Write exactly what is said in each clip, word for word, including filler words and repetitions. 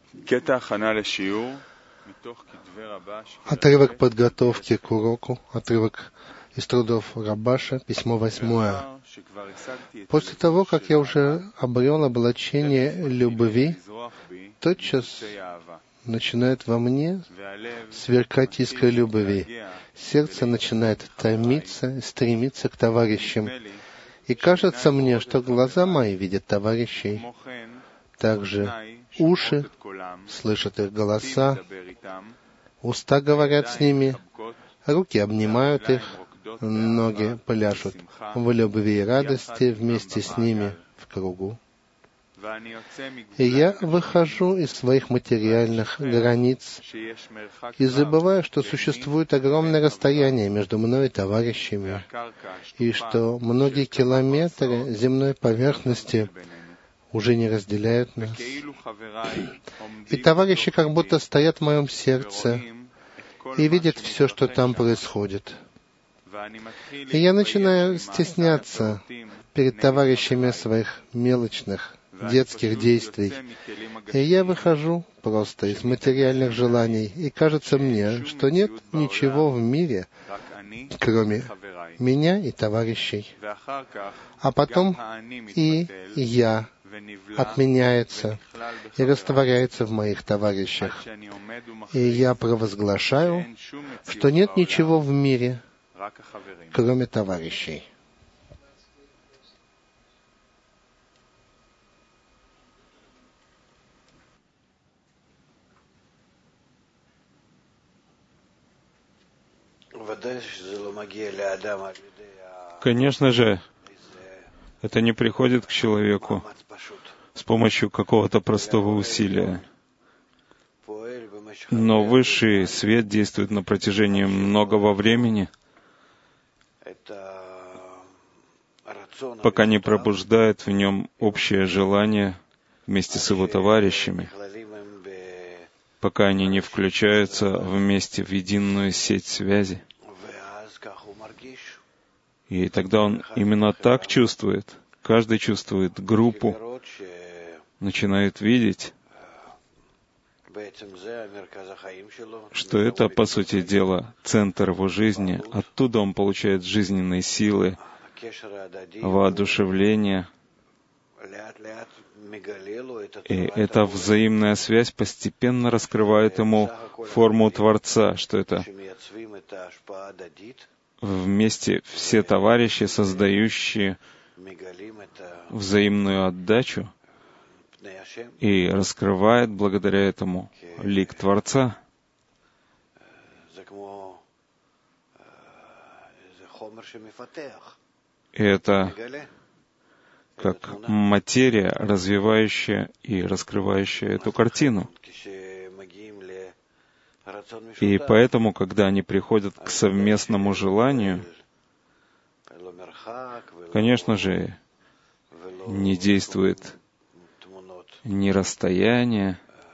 Отрывок подготовки к уроку, отрывок из трудов Рабаша, письмо восьмое. После того, как я уже обрел облачение любви, тотчас начинает во мне сверкать искра любви. Сердце начинает томиться, стремиться к товарищам. И кажется мне, что глаза мои видят товарищей. Также уши слышат их голоса, уста говорят с ними, руки обнимают их, ноги пляшут в любви и радости вместе с ними в кругу. И я выхожу из своих материальных границ и забываю, что существует огромное расстояние между мной и товарищами, и что многие километры земной поверхности уже не разделяют нас. И товарищи как будто стоят в моем сердце и видят все, что там происходит. И я начинаю стесняться перед товарищами своих мелочных, детских действий. И я выхожу просто из материальных желаний, и кажется мне, что нет ничего в мире, кроме меня и товарищей. А потом и я отменяется и растворяется в моих товарищах. И я провозглашаю, что нет ничего в мире, кроме товарищей. Конечно же, это не приходит к человеку с помощью какого-то простого усилия. Но высший свет действует на протяжении многого времени, пока не пробуждает в нем общее желание вместе с его товарищами, пока они не включаются вместе в единую сеть связи. И тогда он именно так чувствует. Каждый чувствует группу, начинает видеть, что это, по сути дела, центр его жизни. Оттуда он получает жизненные силы, воодушевление. И эта взаимная связь постепенно раскрывает ему форму Творца, что это вместе все товарищи, создающие взаимную отдачу, и раскрывает благодаря этому лик Творца. И это как материя, развивающая и раскрывающая эту картину. И поэтому, когда они приходят к совместному желанию, конечно же, не действует ни расстояние,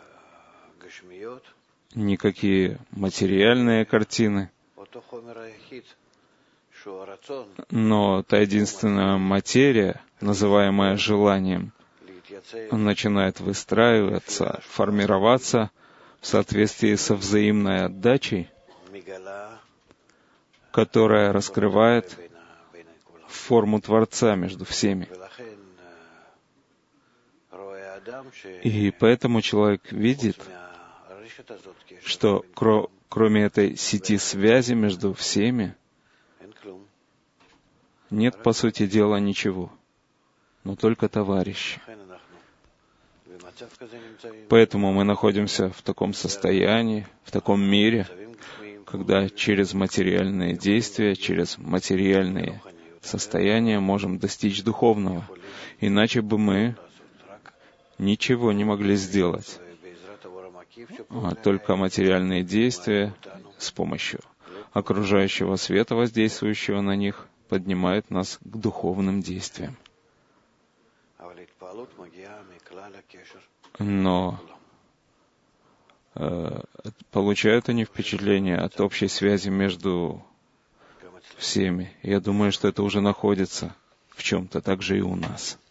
никакие материальные картины, но та единственная материя, называемая желанием, начинает выстраиваться, формироваться в соответствии со взаимной отдачей, которая раскрывает форму Творца между всеми. И поэтому человек видит, что кро- кроме этой сети связи между всеми, нет, по сути дела, ничего, но только товарищи. Поэтому мы находимся в таком состоянии, в таком мире, когда через материальные действия, через материальные состояния можем достичь духовного. Иначе бы мы ничего не могли сделать. А только материальные действия с помощью окружающего света, воздействующего на них, поднимают нас к духовным действиям. Но э, получают они впечатление от общей связи между всеми. Я думаю, что это уже находится в чем-то, так же и у нас.